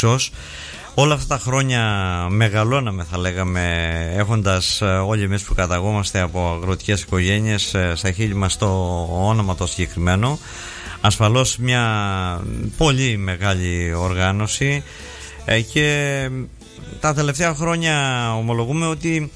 Όλα αυτά τα χρόνια μεγαλώναμε, θα λέγαμε, έχοντας όλοι εμείς που καταγόμαστε από αγροτικές οικογένειες στα χείλη μας το όνομα το συγκεκριμένο. Ασφαλώς μια πολύ μεγάλη οργάνωση και τα τελευταία χρόνια ομολογούμε ότι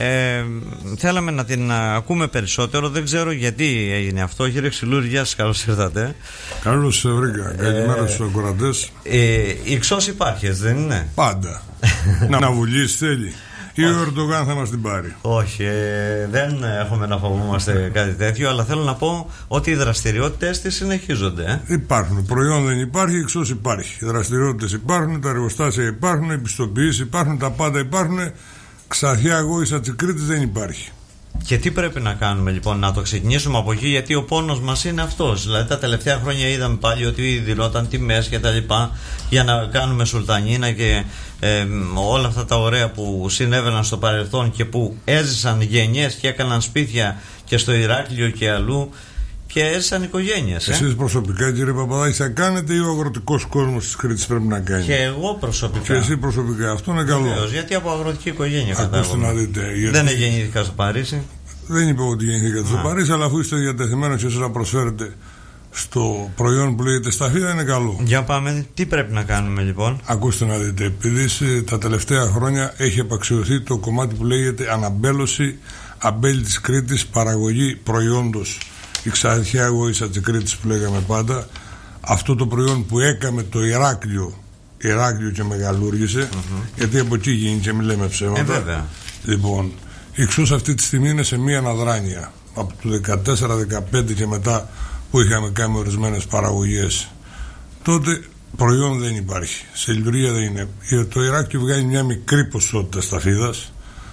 θέλαμε να την ακούμε περισσότερο. Δεν ξέρω γιατί έγινε αυτό. Κύριε Ξυλούρη, γεια σας, καλώς ήρθατε. Καλώς σε βρήκα. Καλημέρα στους ακροατές. Η Ξός υπάρχει, δεν είναι? Πάντα. Να βουλήσει θέλει. Ή ο Ερντογάν θα μας την πάρει? Όχι, δεν έχουμε να φοβόμαστε κάτι τέτοιο, αλλά θέλω να πω ότι οι δραστηριότητες της συνεχίζονται. Υπάρχουν. Προϊόν δεν υπάρχει, η Ξός υπάρχει. Οι δραστηριότητες υπάρχουν, τα εργοστάσια υπάρχουν, οι πιστοποιήσεις υπάρχουν, τα πάντα υπάρχουν. Ξαθιά Γόησα Τσικρίτης δεν υπάρχει. Και τι πρέπει να κάνουμε λοιπόν? Να το ξεκινήσουμε από εκεί, γιατί ο πόνος μας είναι αυτός. Δηλαδή τα τελευταία χρόνια είδαμε πάλι ότι δηλώταν τιμές και τα λοιπά για να κάνουμε σουλτανίνα και όλα αυτά τα ωραία που συνέβαιναν στο παρελθόν και που έζησαν γενιές και έκαναν σπίτια και στο Ηράκλειο και αλλού και έζησαν οικογένειες. Εσείς προσωπικά, κύριε Παπαδάκη, θα κάνετε ή ο αγροτικός κόσμος της Κρήτης πρέπει να κάνει? Και εγώ προσωπικά. Και εσύ προσωπικά. Αυτό είναι καλό. Βεβαίως, γιατί από αγροτική οικογένεια κατάγομαι. Δεν γεννήθηκα στο Παρίσι. Δεν είπα ότι γεννήθηκα στο Παρίσι, αλλά αφού είστε διατεθειμένος και εσείς να προσφέρετε στο προϊόν που λέγεται σταφίδα, είναι καλό. Για πάμε, τι πρέπει να κάνουμε λοιπόν? Ακούστε να δείτε, επειδή τα τελευταία χρόνια έχει επαξιωθεί το κομμάτι που λέγεται αναμπέλωση αμπέλι της Κρήτης, παραγωγή προϊόντος η Ξαθιά Γόησα της Κρήτης που λέγαμε πάντα, αυτό το προϊόν που έκαμε το Ηράκλειο και μεγαλούργησε, γιατί από εκεί γίνεται, μην λέμε ψέματα. Βέβαια. Λοιπόν, η Ξός αυτή τη στιγμή είναι σε μία αναδράνεια από το 14-15 και μετά που είχαμε κάνει ορισμένες παραγωγές. Τότε προϊόν δεν υπάρχει, σε λειτουργία δεν είναι. Το Ηράκλειο βγάζει μια μικρή ποσότητα σταφίδας,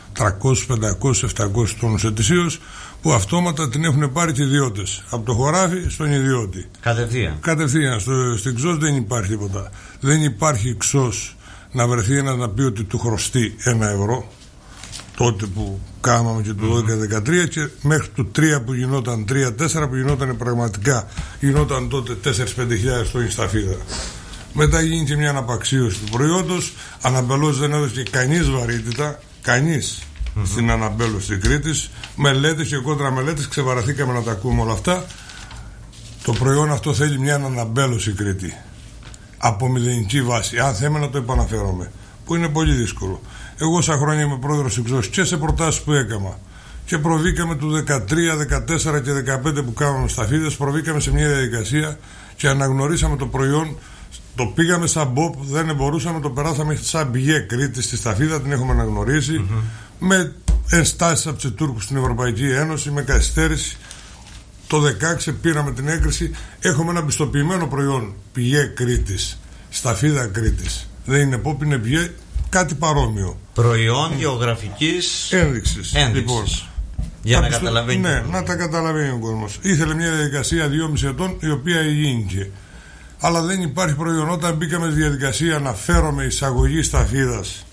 300, 500, 700 τόνους ετησίως, που αυτόματα την έχουν πάρει και ιδιώτες. Από το χωράφι στον ιδιώτη. Κατευθείαν. Στην Ξός δεν υπάρχει τίποτα. Δεν υπάρχει Ξός να βρεθεί ένας να πει ότι του χρωστεί 1 ευρώ. Τότε που κάναμε και το 12-13 και μέχρι το 3 που γινόταν, 3-4 που γινόταν πραγματικά, γινόταν τότε 4-5 χιλιάδες τόνοι σταφίδα. Μετά γίνει και μια αναπαξίωση του προϊόντος. Αναμπελώσεις δεν έδωσε κανείς βαρύτητα, κανείς στην αναμπέλωση της Κρήτης. Μελέτες και κόντρα μελέτες, ξεβαραθήκαμε να τα ακούμε όλα αυτά. Το προϊόν αυτό θέλει μια αναμπέλωση Κρήτη από μηδενική βάση, αν θέλουμε να το επαναφέρομαι, που είναι πολύ δύσκολο. Εγώ σαν χρόνια είμαι πρόεδρος της Ξός και σε προτάσεις που έκανα και προβήκαμε του 13, 14 και 15 που κάναμε σταφίδες, προβήκαμε σε μια διαδικασία και αναγνωρίσαμε το προϊόν. Το πήγαμε σαν μποπ, δεν μπορούσαμε, το περάσαμε σαν πηγέ Κρήτη στη σταφίδα, την έχουμε αναγνωρίσει με ενστάσεις από τους Τούρκους στην Ευρωπαϊκή Ένωση, με καθυστέρηση. Το 16 πήραμε την έγκριση, έχουμε ένα πιστοποιημένο προϊόν πηγέ Κρήτης, σταφίδα Κρήτης. Δεν είναι ποπ, είναι πηγέ, κάτι παρόμοιο. Προϊόν γεωγραφικής ένδειξης. Λοιπόν, για να καταλαβαίνει. Ναι, να τα καταλαβαίνει ο κόσμος. Ήθελε μια διαδικασία 2,5 ετών, η οποία γίνηκε. Αλλά δεν υπάρχει προϊόν. Όταν μπήκαμε στη διαδικασία να φέρουμε εισαγωγή σταφίδας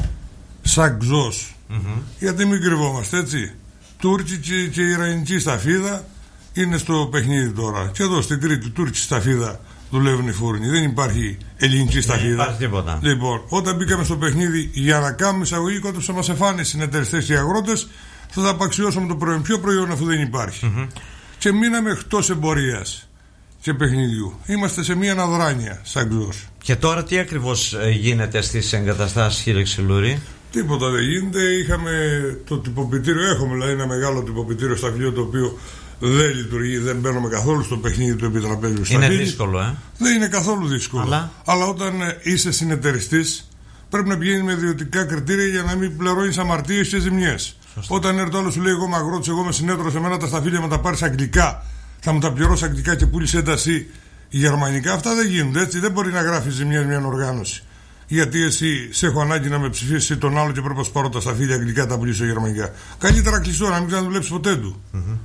σαν Ξός, γιατί μην κρυβόμαστε, έτσι. Τούρκικη και Ιρανική σταφίδα είναι στο παιχνίδι τώρα. Και εδώ στην Κρήτη, τουρκική σταφίδα δουλεύουν οι φούρνοι. Δεν υπάρχει ελληνική σταφίδα. Δεν υπάρχει τίποτα. Λοιπόν, όταν μπήκαμε στο παιχνίδι για να κάνουμε εισαγωγή, κόντεψε μας εφάνε οι συνεταιριστές και οι αγρότες, θα τα απαξιώσουμε το προϊόν. Ποιο προϊόν αφού δεν υπάρχει? Και μείναμε εκτός εμπορίας και παιχνιδιού. Είμαστε σε μια αναδράνεια σαν Ξός. Και τώρα τι ακριβώς γίνεται στις εγκαταστάσεις, κύριε Ξυλούρη? Τίποτα δεν γίνεται. Είχαμε το τυποποιητήριο, έχουμε δηλαδή ένα μεγάλο τυποποιητήριο σταφυλιό το οποίο δεν λειτουργεί, δεν μπαίνουμε καθόλου στο παιχνίδι του επιτραπέζιου σταφύλι. Είναι δύσκολο, Δεν είναι καθόλου δύσκολο. Αλλά όταν είσαι συνεταιριστής, πρέπει να πηγαίνει με ιδιωτικά κριτήρια για να μην πληρώνεις αμαρτίες και ζημιές. Όταν έρθει το άλλο σου λέει: εγώ είμαι αγρότης, εγώ είμαι συνέτερος, εμένα τα σταφύλια μου τα πάρεις αγγλικά, θα μου τα πληρώσει αγγλικά και πούλησε ένταση γερμανικά. Αυτά δεν γίνονται, έτσι. Δεν μπορεί να γράφει ζημιές μια οργάνωση. Γιατί εσύ σε έχω ανάγκη να με ψηφίσει τον άλλο και πρέπει να σου πάρω τα σταφύλια αγγλικά, τα πουλήσω γερμανικά. Καλύτερα κλειστό, να μην ξαναδουλέψει ποτέ του.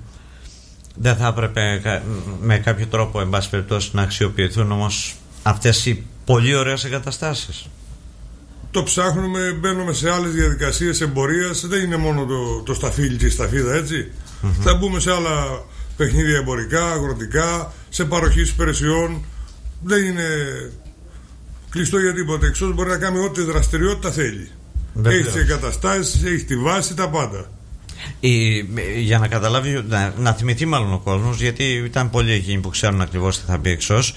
Δεν θα έπρεπε με κάποιο τρόπο, εν πάση περιπτώσει, να αξιοποιηθούν όμως αυτές οι πολύ ωραίες εγκαταστάσεις? Το ψάχνουμε, μπαίνουμε σε άλλες διαδικασίες εμπορίας. Δεν είναι μόνο το σταφύλι και η σταφίδα, έτσι. Θα μπούμε σε άλλα παιχνίδια εμπορικά, αγροτικά, σε παροχή υπηρεσιών. Δεν είναι κλειστό για τίποτα. Εξώς μπορεί να κάνει ό,τι δραστηριότητα θέλει. Έχει τις εγκαταστάσεις, έχει τη βάση, τα πάντα. Για να καταλάβει, να θυμηθεί μάλλον ο κόσμος, γιατί ήταν πολλοί εκείνοι που ξέρουν ακριβώς τι θα πει εξώς.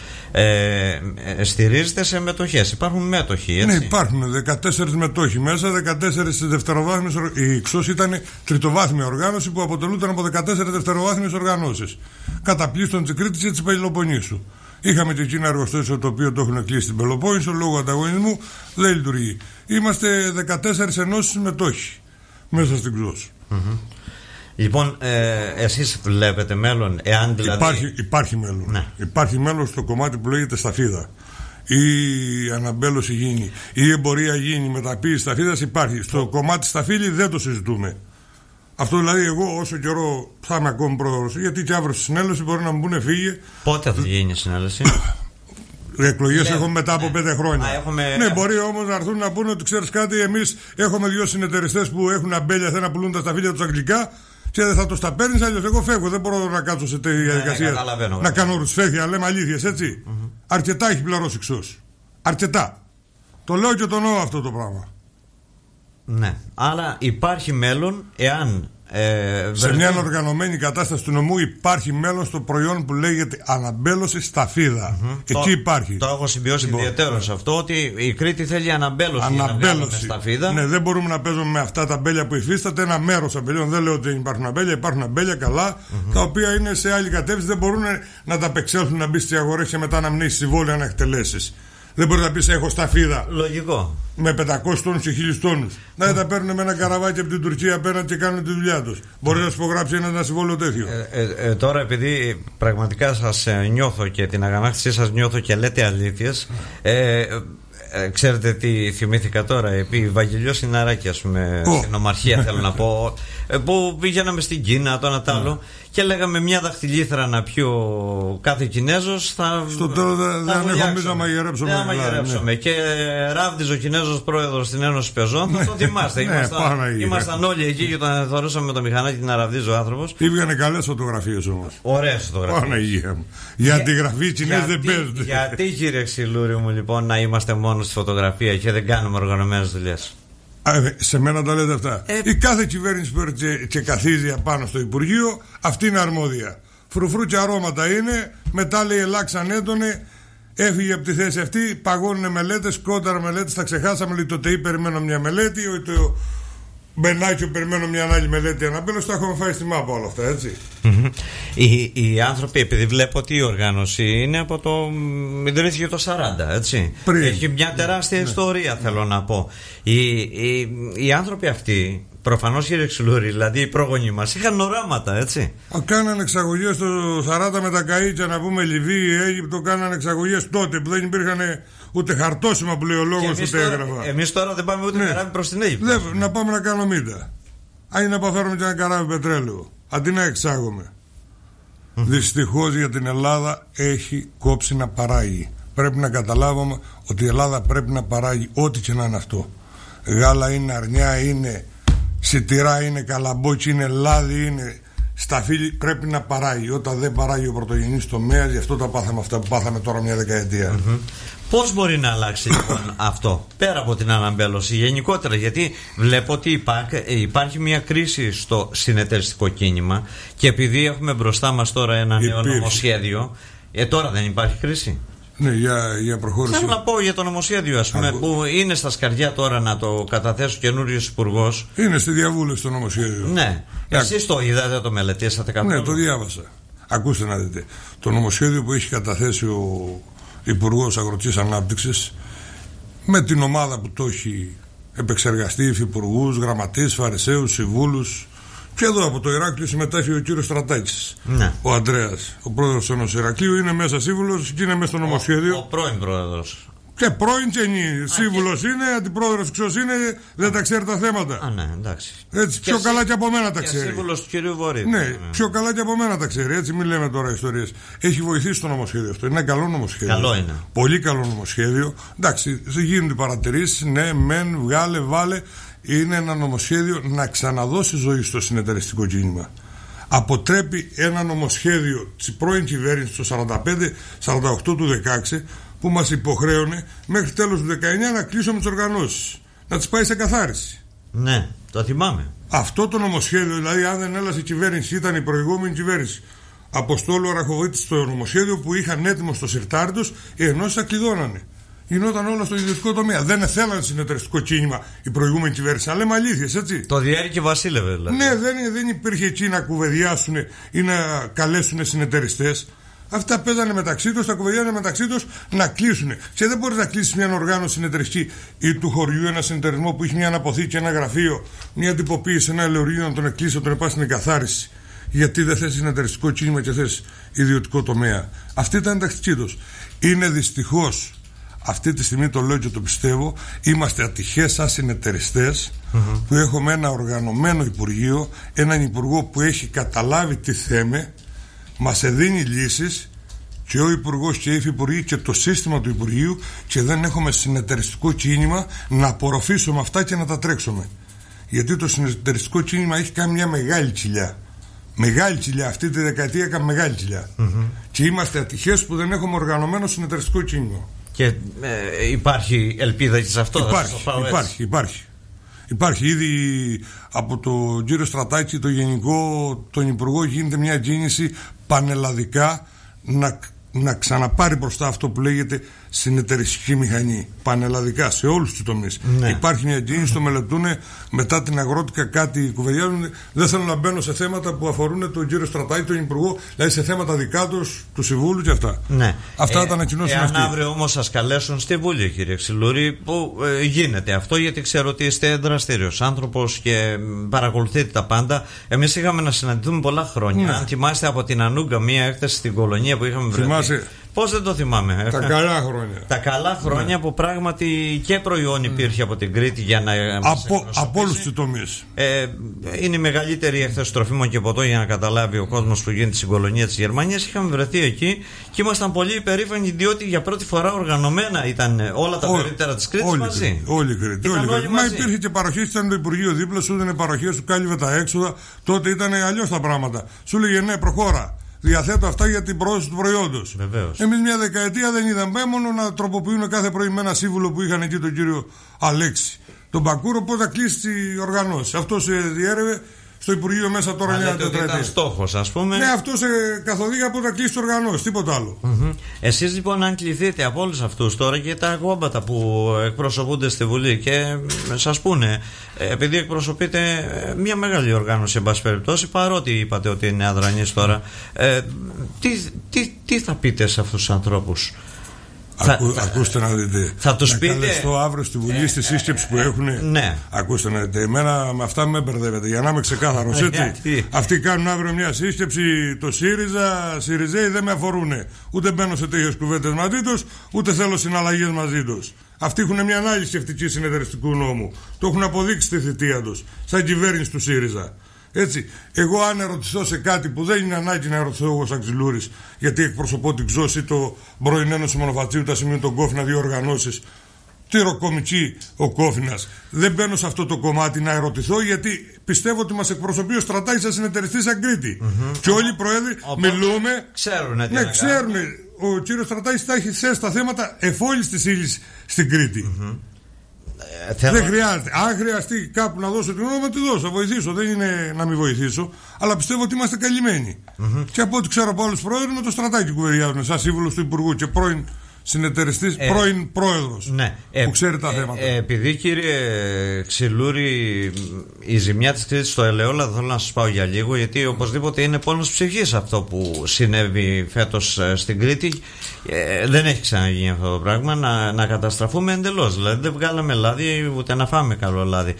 Στηρίζεται σε μετοχές. Υπάρχουν μέτοχοι, έτσι? Ναι, υπάρχουν 14 μετόχοι μέσα, 14 δευτεροβάθμιες. Η εξώς ήταν τριτοβάθμια οργάνωση που αποτελούνταν από 14 δευτεροβάθμιες οργανώσεις. Κατά πλήστον της Κρήτης και της Πελοποννήσου. Είχαμε και εκεί ένα εργοστάσιο το οποίο το έχουν κλείσει στην Πελοπόννησο λόγω ανταγωνισμού, δεν λειτουργεί. Είμαστε 14 ενώσεις μετόχοι μέσα στην ΚΖΟΣ. Λοιπόν, εσείς βλέπετε μέλλον, εάν δηλαδή... Υπάρχει μέλλον. Ναι. Υπάρχει μέλλον στο κομμάτι που λέγεται σταφίδα. Η αναμπέλωση γίνει, η εμπορία γίνει, μεταποίηση σταφίδας υπάρχει. Στο κομμάτι σταφύλι δεν το συζητούμε. Αυτό δηλαδή, εγώ όσο καιρό θα είμαι ακόμη πρόεδρος, γιατί και αύριο στη συνέλευση μπορεί να μου πούνε φύγε. Πότε θα γίνει η συνέλευση? Εκλογές έχουμε μετά από 5 χρόνια. Ναι, μπορεί όμως να έρθουν να πούνε ότι ξέρεις κάτι, εμείς έχουμε 2 συνεταιριστές που έχουν αμπέλια, θέλουν να πουλούν τα σταφύλια τους αγγλικά και δεν θα το τα παίρνεις, αλλιώς εγώ φεύγω. Δεν μπορώ να κάτσω σε τέτοια διαδικασία να κάνω ρουσφέθια, λέμε αλήθειες, έτσι. Αρκετά έχει πληρώσει εξώς. Αρκετά. Το λέω και το εννοώ αυτό το πράγμα. Ναι, αλλά υπάρχει μέλλον εάν σε μια οργανωμένη κατάσταση του νομού υπάρχει μέλλον στο προϊόν που λέγεται αναμπέλωση σταφίδα. Εκεί υπάρχει. Το έχω συμπιώσει ιδιαίτερο αυτό, ότι η Κρήτη θέλει αναμπέλωση. Σταφίδα. Ναι, δεν μπορούμε να παίζουμε με αυτά τα αμπέλια που υφίσταται. Ένα μέρος αμπελιών, δεν λέω ότι υπάρχουν αμπέλια, υπάρχουν αμπέλια καλά, τα οποία είναι σε άλλη κατεύθυνση, δεν μπορούν να τα απεξέλθουν, να μπει στις αγορές και μετά να μην έχει συμβόλαια να εκτελέσεις. Δεν μπορεί να πει έχω σταφίδα. Λογικό. Με 500 τόνους και 1000 τόνους. Να τα παίρνουν με ένα καραβάκι από την Τουρκία απέναντι και κάνουν τη δουλειά τους. Μπορεί να σου υπογράψει ένα συμβόλαιο τέτοιο. Τώρα, επειδή πραγματικά σας νιώθω και την αγανάκτησή σας νιώθω και λέτε αλήθειες. Ξέρετε τι θυμήθηκα τώρα? Επί Βαγγελιό Συναράκη, ας πούμε, στην Ομαρχία θέλω να πω, που πήγαιναμε στην Κίνα, το ένα τ' άλλο, και λέγαμε μια δαχτυλίθρα να πιει ο κάθε Κινέζος. Στο τέλος δεν έχω μπει να μαγειρέψουμε. Και ράβδιζε ο Κινέζος πρόεδρος στην Ένωση Πεζών. Θα το θυμάστε. Ήμασταν όλοι εκεί και τον θεωρούσαμε με το μηχανάκι να ραβδίζει ο άνθρωπος. Βγαίνε καλές φωτογραφίες όμως. Ωραίες φωτογραφίες. Για αντιγραφή οι Κινέζοι δεν παίζουν. Γιατί, κύριε Ξυλούρη μου, λοιπόν, να είμαστε μόνο στη φωτογραφία και δεν κάνουμε οργανωμένες δουλειές? Σε μένα τα λέτε αυτά. Η κάθε κυβέρνηση που έρχεται και καθίζει απάνω στο Υπουργείο, αυτή είναι αρμόδια. Φρουφρού και αρώματα είναι. Μετά λέει ελάξαν έντονε. Έφυγε από τη θέση αυτή. Παγώνουν μελέτες, κόνταρα μελέτες. Τα ξεχάσαμε. Λέει το ΤΕΙ περιμένω μια μελέτη. Το Μπενάκιο περιμένω μια άλλη μελέτη. Αναμπέλος, τα έχουμε φάει στη μάπα όλα αυτά, έτσι. Οι άνθρωποι, επειδή βλέπω ότι η οργάνωση είναι από το. Ιδρύθηκε το 40, έτσι. Έχει μια τεράστια ιστορία, θέλω να πω. Οι άνθρωποι αυτοί, προφανώς, κύριε Ξυλούρη, δηλαδή οι πρόγονοι μας, είχαν οράματα, έτσι. Κάνανε εξαγωγές το 40 με τα καΐτια, να πούμε Λιβύη, Αίγυπτο, κάνανε εξαγωγές τότε που δεν υπήρχαν ούτε χαρτόσημα που λέει ο λόγος, ούτε έγγραφα. Εμείς τώρα δεν πάμε ούτε καράβι προς την Αίγυπτο. Να πάμε να κάνουμε μύτα. Αν είναι να παφέρουμε και ένα καράβι πετρέλαιο, αντί να εξάγουμε. Δυστυχώς για την Ελλάδα έχει κόψει να παράγει. Πρέπει να καταλάβουμε ότι η Ελλάδα πρέπει να παράγει ό,τι και να είναι αυτό. Γάλα είναι, αρνιά είναι, σιτηρά είναι, καλαμπόκι είναι, λάδι είναι, σταφύλι, πρέπει να παράγει. Όταν δεν παράγει ο πρωτογενής τομέας, γι' αυτό τα πάθαμε αυτά που πάθαμε τώρα μια δεκαετία. Πώς μπορεί να αλλάξει λοιπόν αυτό, πέρα από την αναμπέλωση γενικότερα? Γιατί βλέπω ότι υπάρχει μια κρίση στο συνεταιριστικό κίνημα, και επειδή έχουμε μπροστά μας τώρα ένα νέο νομοσχέδιο, τώρα δεν υπάρχει κρίση? Ναι, για προχώρηση. Θέλω να πω για το νομοσχέδιο, ας πούμε, που είναι στα σκαριά τώρα να το καταθέσει ο καινούριος υπουργός. Είναι στη διαβούλευση το νομοσχέδιο. Ναι. Εσείς το είδατε, το μελετήσατε καθόλου? Ναι, το διάβασα. Ακούστε να δείτε. Το νομοσχέδιο που έχει καταθέσει ο Υπουργός Αγροτικής Ανάπτυξης, με την ομάδα που το έχει επεξεργαστεί, υφυπουργούς, γραμματείς, φαρισαίους, συμβούλους, και εδώ από το Ηράκλειο συμμετέχει ο κύριος Στρατάκης. Ναι. Ο Ανδρέας, ο πρόεδρος του Ενός Ηρακλείου, είναι μέσα σύμβουλος και είναι μέσα στο νομοσχέδιο. Ο πρώην πρόεδρος. Και πρώην και σύμβουλος είναι, αντιπρόεδρος ξός είναι, δεν τα ξέρει τα θέματα. Ναι, εντάξει. Έτσι, πιο καλά και από μένα τα ξέρει. Σύμβουλος του κυρίου Βορύδη. Ναι, πιο καλά και από μένα τα ξέρει. Έτσι, μην λέμε τώρα ιστορίες. Έχει βοηθήσει το νομοσχέδιο αυτό. Είναι ένα καλό νομοσχέδιο. Καλό είναι. Πολύ καλό νομοσχέδιο. Εντάξει, γίνονται παρατηρήσεις. Ναι, μεν, βγάλε, βάλε. Είναι ένα νομοσχέδιο να ξαναδώσει ζωή στο συνεταιριστικό κίνημα. Αποτρέπει ένα νομοσχέδιο της πρώην κυβέρνησης το 45-48 του 16, που μας υποχρέωνε μέχρι τέλος του 19 να κλείσουμε τις οργανώσεις, να τις πάει σε καθάριση. Ναι, το θυμάμαι. Αυτό το νομοσχέδιο, δηλαδή, αν δεν έλασε η κυβέρνηση, ήταν η προηγούμενη κυβέρνηση Αποστόλου Αραχοβίτη, το νομοσχέδιο που είχαν έτοιμο στο σιρτάρι τους, οι ενώσεις θα κλειδώνανε. Γινόταν όλα στο ιδιωτικό τομέα. Δεν θέλανε συνεταιριστικό κίνημα η προηγούμενη κυβέρνηση. Αλλά λέμε αλήθειες, έτσι. Το διέρηκε Βασίλευε, δηλαδή. Ναι, δεν υπήρχε εκεί να κουβεντιάσουν ή να καλέσουν συνεταιριστές. Αυτά παίζανε μεταξύ τους, τα κουβεντιάζανε μεταξύ τους να κλείσουν. Και δεν μπορείς να κλείσεις μια οργάνωση συνεταιριστική ή του χωριού ένα συνεταιρισμό που έχει μια αναποθήκη, ένα γραφείο, μια τυποποίηση, ένα ελαιορείο, να τον εκκλείσει, να τον επάσει στην εκαθάριση. Γιατί δεν θες συνεταιριστικό κίνημα και θες ιδιωτικό τομέα. Αυτή ήταν η τακτική τους. Είναι δυστυχώς, αυτή τη στιγμή το λέω και το πιστεύω, είμαστε ατυχές σαν συνεταιριστές που έχουμε ένα οργανωμένο Υπουργείο, έναν Υπουργό που έχει καταλάβει τι θέμε, μας δίνει λύσεις, και ο Υπουργός και οι Υφυπουργοί και το σύστημα του Υπουργείου, και δεν έχουμε συνεταιριστικό κίνημα να απορροφήσουμε αυτά και να τα τρέξουμε. Γιατί το συνεταιριστικό κίνημα έχει κάνει μια μεγάλη κοιλιά. Μεγάλη κοιλιά, αυτή τη δεκαετία έκανε μεγάλη κοιλιά. Και είμαστε ατυχές που δεν έχουμε οργανωμένο συνεταιριστικό κίνημα. Και υπάρχει ελπίδα και σε αυτό? Υπάρχει ήδη από τον κύριο Στρατάκη, τον Υπουργό, γίνεται μια κίνηση πανελλαδικά να ξαναπάρει μπροστά αυτό που λέγεται συνεταιριστική μηχανή. Πανελλαδικά, σε όλους τους τομείς. Ναι. Υπάρχει μια κίνηση, το μελετούν, μετά την αγρότικα κάτι κουβεντιάζουν. Δεν θέλω να μπαίνω σε θέματα που αφορούν τον κύριο Στρατάκη, τον Υπουργό, δηλαδή σε θέματα δικά τους, του Συμβούλου και αυτά. Ναι. Αυτά τα ανακοινώσουν αυτοί. Αν αύριο όμως σας καλέσουν στη Βουλή, κύριε Ξυλούρη, που γίνεται αυτό, γιατί ξέρω ότι είστε δραστήριος άνθρωπος και παρακολουθείτε τα πάντα. Εμείς είχαμε να συναντηθούμε πολλά χρόνια. Ναι. Αν θυμάστε από την Ανούγκα, μία έκθεση στην Κολονία που είχαμε βρεθεί. Πώς δεν το θυμάμαι. Τα καλά χρόνια. Τα καλά χρόνια, ναι, που πράγματι και προϊόν υπήρχε από την Κρήτη για να. Από όλους τους τομείς. Είναι η μεγαλύτερη έκθεση τροφίμων και ποτό, για να καταλάβει ο κόσμος που γίνεται στην Κολονία της Γερμανίας. Είχαμε βρεθεί εκεί και ήμασταν πολύ υπερήφανοι, διότι για πρώτη φορά οργανωμένα ήταν όλα τα περίπτερα της Κρήτης μαζί. Όλη η Κρήτη. Μα υπήρχε και παροχή, ήταν το Υπουργείο δίπλα, σου έδινε παροχές, σου κάλυβε τα έξοδα. Τότε ήταν αλλιώς τα πράγματα. Σου λέγε ναι, προχώρα. Διαθέτω αυτά για την προώθηση του προϊόντος. Εμείς μια δεκαετία δεν είδαμε, μόνο να τροποποιούν κάθε πρωί με ένα σύμβουλο που είχαν εκεί τον κύριο Αλέξη, τον Μπακούρο, πώς θα κλείσει οι οργανώσεις. Αυτός διέρευε στο Υπουργείο μέσα τώρα μια τετραετία. Ήταν στόχος, ας πούμε. Ναι, αυτός καθοδήγα πώς θα κλείσει τις οργανώσεις, τίποτα άλλο. Εσείς λοιπόν, αν κληθείτε από όλους αυτούς τώρα και τα κόμματα που εκπροσωπούνται στη Βουλή και σας πούνε, επειδή εκπροσωπείτε μια μεγάλη οργάνωση, εν πάση περιπτώσει, παρότι είπατε ότι είναι αδρανής τώρα, τι θα πείτε σε αυτούς τους ανθρώπους? Ακούστε να δείτε. Θα τους πείτε. Καλεστώ αύριο στη Βουλή στη σύσκεψη που έχουν. Ναι. Ακούστε να δείτε. Εμένα με αυτά με μπερδεύετε. Για να είμαι ξεκάθαρος, έτσι. Αυτοί κάνουν αύριο μια σύσκεψη, το ΣΥΡΙΖΑ, ΣΥΡΙΖΕΙ δεν με αφορούν. Ούτε μπαίνω σε τέτοιες κουβέντες μαζί τους, ούτε θέλω συναλλαγές μαζί τους. Αυτοί έχουν μια άλλη σκεφτική συνεταιριστικού νόμου. Το έχουν αποδείξει στη θητεία τους, σαν κυβέρνηση του ΣΥΡΙΖΑ. Έτσι, εγώ αν ερωτηθώ σε κάτι που δεν είναι ανάγκη να ερωτηθώ εγώ σαν Ξυλούρης, γιατί εκπροσωπώ την Ξώση ή το πρώην Ένωση Μονοφατσίου, τα σημεία των Κόφινα, δύο οργανώσεις, τυροκομική ο Κόφινας. Δεν μπαίνω σε αυτό το κομμάτι να ερωτηθώ, γιατί πιστεύω ότι μας εκπροσωπεί ο Στρατάκης σαν συνεταιριστής σαν Κρήτη. Και όλοι οι πρόεδροι μιλούμε. Ξέρουν. Ναι, ξέρουν. Ο κύριος Στρατάκης θα έχει θέσει τα θέματα εφόλης της ύλης στην Κρήτη. Δεν χρειάζεται. Αν χρειαστεί κάπου να δώσω την όνομα, τη δώσω. Θα βοηθήσω. Δεν είναι να μην βοηθήσω. Αλλά πιστεύω ότι είμαστε καλυμμένοι. Και από ό,τι ξέρω από άλλους πρόεδρους, με το Στρατάκη κουβεντιάζουν. Σαν σύμβουλος του Υπουργού και πρώην συνεταιριστής, πρώην πρόεδρος, ναι, που ξέρει τα θέματα. Επειδή, κύριε Ξυλούρη, η ζημιά της Κρήτης στο ελαιόλαδο, θέλω να σας πάω για λίγο, γιατί οπωσδήποτε είναι πόνος ψυχής αυτό που συνέβη φέτος στην Κρήτη. Δεν έχει ξαναγίνει αυτό το πράγμα, να καταστραφούμε εντελώς. Δηλαδή δεν βγάλαμε λάδι, ούτε να φάμε καλό λάδι.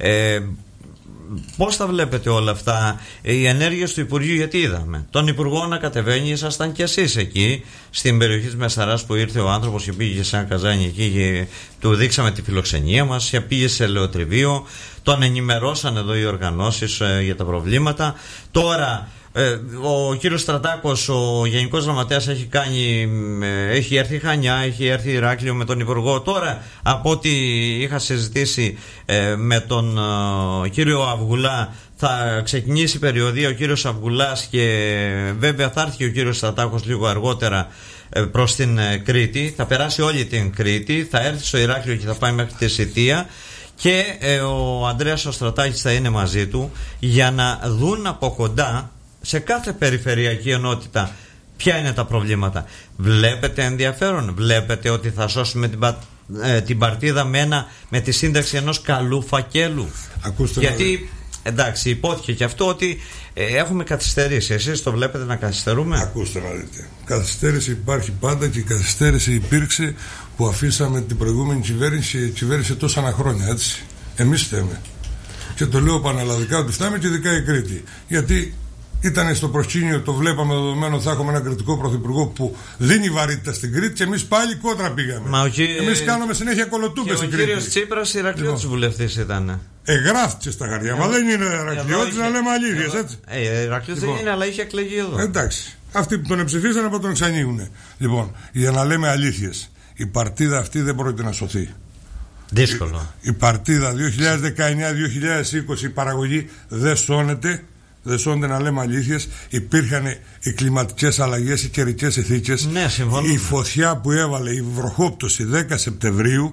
Πώς τα βλέπετε όλα αυτά, οι ενέργειες του Υπουργείου? Γιατί είδαμε τον Υπουργό να κατεβαίνει, ήσασταν κι εσείς εκεί στην περιοχή της Μεσαράς που ήρθε ο άνθρωπος και πήγε σε ένα καζάνι εκεί και του δείξαμε τη φιλοξενία μας, και πήγε σε ελαιοτριβείο, τον ενημερώσαν εδώ οι οργανώσεις για τα προβλήματα. Τώρα ο κύριος Στρατάκος, ο Γενικός Γραμματέας, έχει έρθει Χανιά, έχει έρθει Ηράκλειο με τον Υπουργό. Τώρα, από ό,τι είχα συζητήσει με τον κύριο Αυγουλά, θα ξεκινήσει η περιοδία ο κύριος Αυγουλάς και βέβαια θα έρθει και ο κύριος Στρατάκος λίγο αργότερα προς την Κρήτη, θα περάσει όλη την Κρήτη, θα έρθει στο Ηράκλειο και θα πάει μέχρι τη Σιτία. Και ο Ανδρέας ο Στρατάκης θα είναι μαζί του για να δουν από κοντά σε κάθε περιφερειακή ενότητα ποια είναι τα προβλήματα. Βλέπετε ενδιαφέρον, βλέπετε ότι θα σώσουμε την παρτίδα με τη σύνταξη ενός καλού φακέλου? Ακούστε, γιατί εντάξει, υπόθηκε και αυτό ότι έχουμε καθυστερήσει. Εσείς το βλέπετε να καθυστερούμε? Ακούστε να δείτε, καθυστέρηση υπάρχει πάντα και η καθυστέρηση υπήρξε που αφήσαμε την προηγούμενη κυβέρνηση τόσα χρόνια, έτσι. Εμείς φταίμε. Και το λέω πανελλαδικά ότι φτάμε και ειδικά η Κρήτη. Γιατί ήταν στο προσκήνιο, το βλέπαμε δεδομένο, θα έχουμε ένα κριτικό πρωθυπουργό που δίνει βαρύτητα στην Κρήτη και εμείς πάλι κόντρα πήγαμε. Εμείς κάνουμε συνέχεια κολοτούμπες στην Κρήτη. Ο κύριος Τσίπρας Ηρακλειώτης βουλευτής ήταν. Γράφτηκε στα χαρτιά, μα δεν είναι Ηρακλειώτης, να λέμε αλήθειες, έτσι. Ηρακλειώτης δεν είναι, αλλά είχε εκλεγεί εδώ. Εντάξει. Αυτοί που τον εψηφίσαν από τον εξανοίγουν. Λοιπόν, για να λέμε αλήθειες, η παρτίδα αυτή δεν πρόκειται να σωθεί. Δύσκολο. Η παρτίδα 2019-2020, η παραγωγή δεν σώνεται. Δεν σώνται, να λέμε αλήθειες. Υπήρχαν οι κλιματικές αλλαγές, οι καιρικές ηθίκες. Ναι, η φωτιά που έβαλε η βροχόπτωση 10 Σεπτεμβρίου,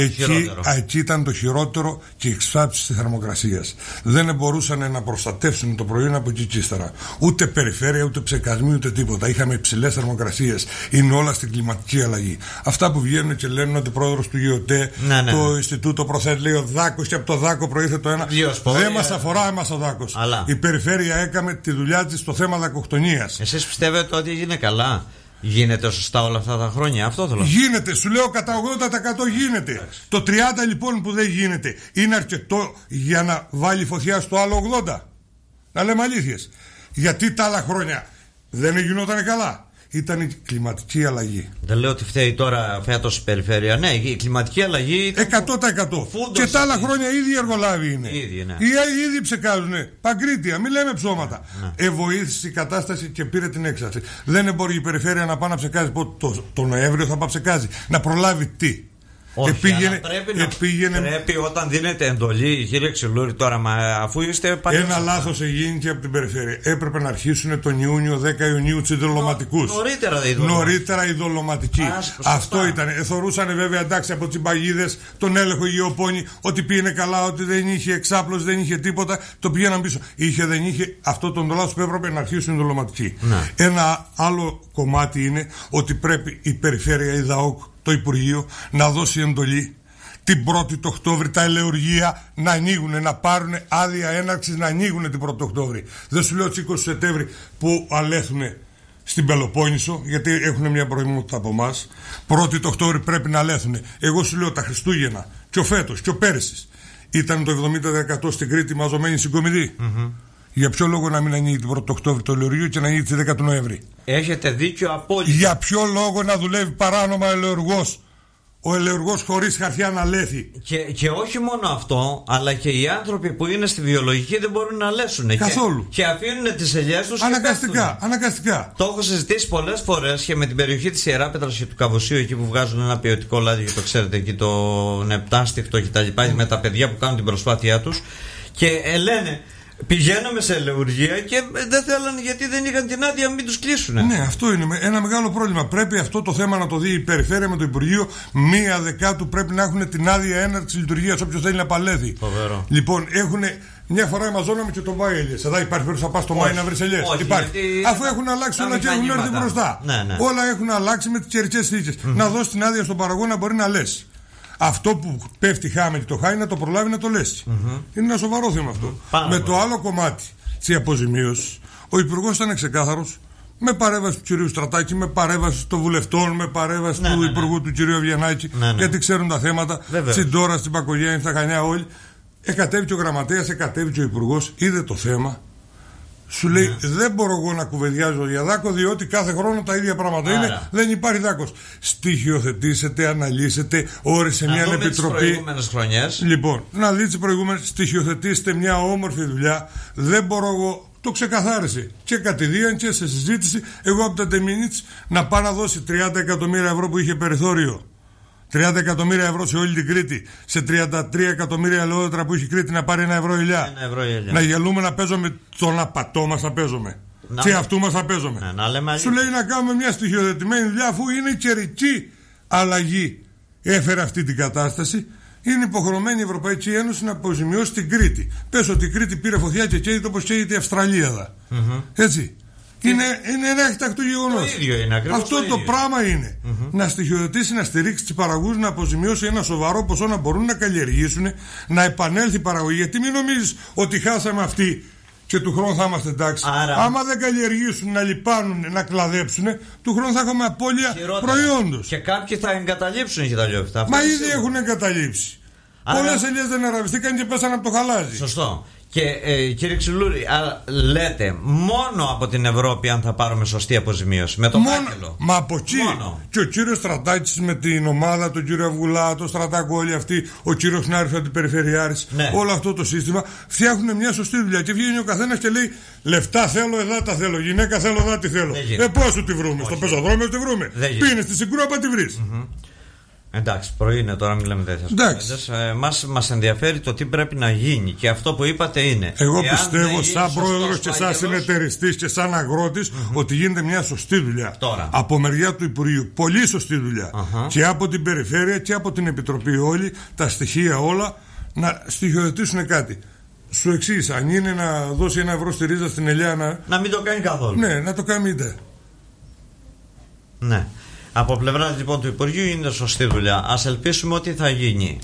εκεί ήταν το χειρότερο και η εξάψη της θερμοκρασίας. Δεν μπορούσαν να προστατεύσουν το προϊόν από εκεί και ύστερα. Ούτε περιφέρεια, ούτε ψεκασμοί, ούτε τίποτα. Είχαμε υψηλές θερμοκρασίες. Είναι όλα στην κλιματική αλλαγή. Αυτά που βγαίνουν και λένε ότι ο πρόεδρος του ΓΙΟΤΕ, το Ινστιτούτο Προθέτ, λέει ο δάκος και από το δάκο προήλθε το ένα. Δεν μας αφορά εμάς ο δάκος. Η περιφέρεια έκαμε τη δουλειά της στο θέμα δακοκτονίας. Εσείς πιστεύετε ότι έγινε καλά? Γίνεται σωστά όλα αυτά τα χρόνια? Αυτό θέλω. Γίνεται, σου λέω κατά 80% γίνεται. Το 30% λοιπόν που δεν γίνεται είναι αρκετό για να βάλει φωτιά στο άλλο 80%. Να λέμε αλήθειες. Γιατί τα άλλα χρόνια δεν γινόταν καλά? Ήταν η κλιματική αλλαγή. Δεν λέω ότι φταίει τώρα φέτος η περιφέρεια. Ναι, η κλιματική αλλαγή 100%. Και τα άλλα χρόνια ήδη οι εργολάβοι είναι. Ήδη ψεκάζουν. Παγκρίτια, μην λέμε ψώματα. Βοήθησε η κατάσταση και πήρε την έξαρση. Δεν μπορεί η περιφέρεια να πάει να ψεκάζει. Το Νοέμβριο θα πάει ψεκάζει. Να προλάβει τι? Όχι, πρέπει όταν δίνετε εντολή, κύριε Ξυλούρη, τώρα, αφού είστε παλιός. Ένα λάθος έγινε και από την περιφέρεια. Έπρεπε να αρχίσουν τον Ιούνιο, 10 Ιουνίου τους ειδωλωματικούς. Νωρίτερα οι ειδωλωματικοί. Αυτό ήταν. Εθωρούσαν βέβαια, εντάξει, από τις παγίδες, τον έλεγχο γεωπόνη, ότι πήγαινε καλά, ότι δεν είχε εξάπλωση, δεν είχε τίποτα. Το πήγαιναν πίσω. Δεν είχε αυτό τον λάθος που έπρεπε να αρχίσουν οι ειδωλωματικοί. Ένα άλλο κομμάτι είναι ότι πρέπει η περιφέρεια, η ΔΑΟΚ, το Υπουργείο να δώσει εντολή την 1η του Οκτώβρη τα ελεουργεία να ανοίγουν, να πάρουν άδεια έναρξης να ανοίγουν την 1η του Οκτώβρη. Δεν σου λέω τις 20 του Σεπτέμβρη που αλέθουν στην Πελοπόννησο, γιατί έχουν μια προημότητα από εμάς. 1η του Οκτώβρη πρέπει να αλέθουν. Εγώ σου λέω τα Χριστούγεννα και ο φέτος και ο πέρσις ήταν το 70% στην Κρήτη μαζωμένη συγκομιδή. Για ποιο λόγο να μην ανοίγει την 1η του Οκτώβρη το ελεουργείο και να ανοίγει τη 10 του Νοέμβρη? Έχετε δίκιο απόλυτα. Για ποιο λόγο να δουλεύει παράνομα ελεουργός? Ο ελεουργός χωρίς χαρτιά να αλέθει. Και όχι μόνο αυτό, αλλά και οι άνθρωποι που είναι στη βιολογική δεν μπορούν να αλέσουν. Καθόλου. Και αφήνουν τις ελιές τους. Αναγκαστικά. Το έχω συζητήσει πολλές φορές και με την περιοχή της Ιεράπετρας και του Καβουσίου, εκεί που βγάζουν ένα ποιοτικό λάδι, και το ξέρετε, εκεί το νεπτάστιχτο κτλ. Με τα παιδιά που κάνουν την προσπάθειά τους. Και λένε, πηγαίναμε σε ελεουργία και δεν θέλανε, γιατί δεν είχαν την άδεια, μην τους κλείσουν. Ναι, αυτό είναι ένα μεγάλο πρόβλημα. Πρέπει αυτό το θέμα να το δει η περιφέρεια με το Υπουργείο. 1/10 πρέπει να έχουν την άδεια έναρξη λειτουργίας, όποιος θέλει να παλεύει. Φοβερό. Λοιπόν, έχουν. Μια φορά μαζώναμε και τον Μάη ελιές. Εδώ υπάρχει περίπτωση να πας στο Μάη να βρεις ελιές? Υπάρχει. Αφού έχουν αλλάξει όλα και έχουν έρθει μπροστά. Ναι. Όλα έχουν αλλάξει με τις καιρικές συνθήκες. Να δώσει την άδεια στον παραγωγό να μπορεί να λέσει. Αυτό που πέφτει χάμενη το χάι να το προλάβει να το λέσει. Είναι ένα σοβαρό θέμα αυτό. Με το άλλο κομμάτι της αποζημίωσης, ο Υπουργός ήταν ξεκάθαρος, με παρέμβαση του κυρίου Στρατάκη, με παρέμβαση των βουλευτών, με παρέμβαση του Υπουργού του κυρίου Αβγενάκη, γιατί ξέρουν τα θέματα. Στην Τώρα, στην Πακογέννη, στα Χανιά, όλοι. Εκατέβηκε ο γραμματέας, εκατέβηκε ο Υπουργός, είδε το θέμα. Σου λέει, δεν μπορώ εγώ να κουβεντιάζω για δάκο, διότι κάθε χρόνο τα ίδια πράγματα είναι. Δεν υπάρχει δάκος. Στοιχειοθετήσετε, αναλύσετε, όρισε μια επιτροπή. Λοιπόν, να δείτε τις προηγούμενες, στοιχειοθετήσετε μια όμορφη δουλειά. Δεν μπορώ εγώ, το ξεκαθάρισε και κατηδίαν και σε συζήτηση. Εγώ από τα Τεμινίτς να πάω να δώσει 30 εκατομμύρια ευρώ που είχε περιθώριο. 30 εκατομμύρια ευρώ σε όλη την Κρήτη, σε 33 εκατομμύρια ελαιόδετρα που έχει Κρήτη, να πάρει 1 ευρώ ηλιά. Να γελούμε, να παίζουμε τον απατό μας, να παίζουμε. Σε αυτού μας θα παίζουμε. Σου λέει να κάνουμε μια στοιχειοθετημένη δουλειά, αφού είναι καιρική αλλαγή. Έφερε αυτή την κατάσταση. Είναι υποχρεωμένη η Ευρωπαϊκή Ένωση να αποζημιώσει την Κρήτη. Πες ότι η Κρήτη πήρε φωτιά και καίγεται όπως καίγεται η Αυστραλία. Έτσι. Είναι ένα εκτακτό γεγονός. Αυτό το πράγμα είναι. Να στοιχειοδοτήσει, να στηρίξει τους παραγωγούς, να αποζημιώσει ένα σοβαρό ποσό, να μπορούν να καλλιεργήσουν, να επανέλθει η παραγωγή. Γιατί μην νομίζεις ότι χάσαμε αυτή και του χρόνου θα είμαστε εντάξει. Άμα δεν καλλιεργήσουν, να λιπάνουν, να κλαδέψουν, του χρόνου θα έχουμε απώλεια προϊόντος. Και κάποιοι θα εγκαταλείψουν και τα λιώφυτα. Μα ήδη έχουν εγκαταλείψει. Πολλές ελιές δεν αραβιστήκαν και πέσαν από το χαλάζι. Σωστό. Και κύριε Ξυλούρη, λέτε μόνο από την Ευρώπη αν θα πάρουμε σωστή αποζημίωση. Με το φάκελο. Μα από εκεί. Και ο κύριος Στρατάκης με την ομάδα, τον κύριο Αυγουλά, τον Στρατάκο, όλοι αυτοί, ο κύριος Χνάρης, ο αντιπεριφερειάρης, όλο αυτό το σύστημα φτιάχνουν μια σωστή δουλειά. Και βγαίνει ο καθένας και λέει: λεφτά θέλω, εδώ τα θέλω. Γυναίκα θέλω, εδώ τη θέλω. Πώς σου τη βρούμε? Στο πεζοδρόμιο τη βρούμε. Πήγαινε στη Συγκρού, τη βρει. Εντάξει, πρωί είναι τώρα, μιλάμε τέτοιες. Μας ενδιαφέρει το τι πρέπει να γίνει και αυτό που είπατε είναι. Εγώ πιστεύω, σαν πρόεδρος και σαν συνεταιριστής και σαν αγρότης, ότι γίνεται μια σωστή δουλειά. Τώρα. Από μεριά του Υπουργείου. Πολύ σωστή δουλειά. Και από την Περιφέρεια και από την Επιτροπή, όλοι τα στοιχεία όλα να στοιχειοθετήσουν κάτι. Σου εξήγησα, αν είναι να δώσει €1 στη ρίζα στην ελιά να μην το κάνει καθόλου. Ναι, να το κάνει είτε. Ναι. Από πλευρά λοιπόν του Υπουργείου είναι σωστή δουλειά. Ας ελπίσουμε ότι θα γίνει.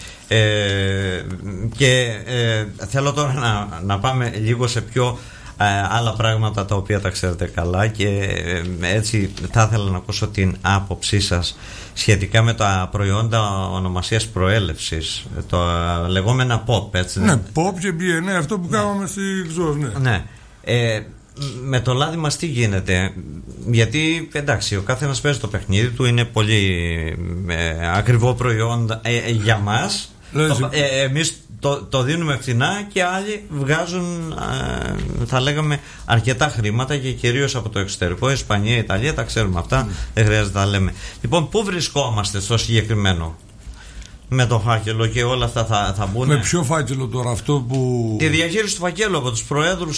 Θέλω τώρα να πάμε λίγο σε πιο άλλα πράγματα τα οποία τα ξέρετε καλά και έτσι θα ήθελα να ακούσω την άποψή σας σχετικά με τα προϊόντα ονομασίας προέλευσης, το λεγόμενα POP, έτσι. Ναι, POP και BNA, αυτό που κάναμε στη ΞΟΣ, ναι. Με το λάδι μας τι γίνεται? Γιατί εντάξει, ο καθένας παίζει το παιχνίδι του, είναι πολύ ακριβό προϊόν για μας. Εμείς το δίνουμε φθηνά και άλλοι βγάζουν, θα λέγαμε, αρκετά χρήματα και κυρίως από το εξωτερικό, Ισπανία, Ιταλία, τα ξέρουμε αυτά, δεν χρειάζεται να τα λέμε. Λοιπόν, πού βρισκόμαστε στο συγκεκριμένο? Με το φάκελο και όλα αυτά θα μπουν. Με ποιο φάκελο τώρα, αυτό που. Τη διαχείριση του φακέλου από τους προέδρους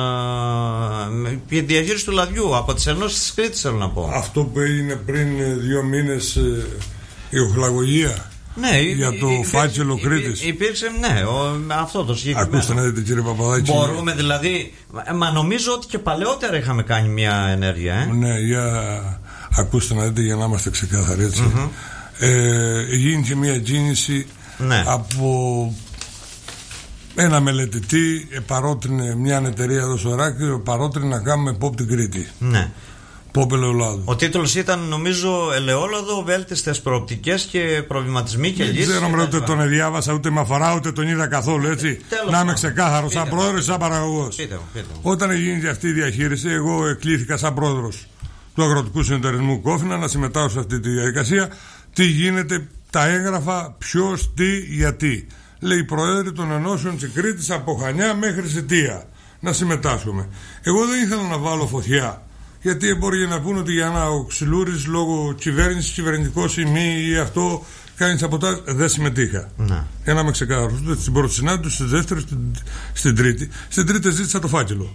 τη διαχείριση του λαδιού από τις ενώσεις της Κρήτης, θέλω να πω. Αυτό που έγινε πριν 2 μήνες, η οχλαγωγία. Ναι, για το φάκελο Κρήτης. Υπήρξε, ναι, αυτό το συγκεκριμένο. Ακούστε να δείτε, κύριε Παπαδάκη. Μπορούμε δηλαδή. Μα νομίζω ότι και παλαιότερα είχαμε κάνει μια ενέργεια. Ναι, ακούστε να δείτε για να είμαστε ξεκάθαροι, έτσι. Γίνεται μια κίνηση από ένα μελετητή, παρότρινε μια εταιρεία εδώ στο Ηράκλειο, παρότρινε να κάνουμε POP την Κρήτη. Ναι. POP ελαιόλαδο. Ο τίτλος ήταν, νομίζω, ελαιόλαδο, βέλτιστες προοπτικές και προβληματισμοί και λύσεις. Δεν ξέρω ούτε τον διάβασα, ούτε με αφορά, ούτε τον είδα καθόλου, έτσι. Να είμαι ξεκάθαρο, σαν πρόεδρος, σαν παραγωγός. Όταν έγινε αυτή η διαχείριση, εγώ εκλήθηκα σαν πρόεδρος του Αγροτικού Συνεταιρισμού Κόφινα να συμμετάσχω σε αυτή τη διαδικασία. Τι γίνεται, τα έγγραφα, ποιος, τι, γιατί. Λέει πρόεδροι των ενώσεων της Κρήτης από Χανιά μέχρι Σιτία να συμμετάσχουμε. Εγώ δεν ήθελα να βάλω φωτιά, γιατί μπορεί να πούνε ότι για να ο Ξυλούρης λόγω κυβέρνησης, κυβερνητικός ή μη ή αυτό κάνει σαμποτάζ. Δεν συμμετείχα. Για να είμαι ξεκάθαρος, ούτε στην πρώτη συνάντηση, στη δεύτερη, στην τρίτη. Στην τρίτη ζήτησα το φάκελο.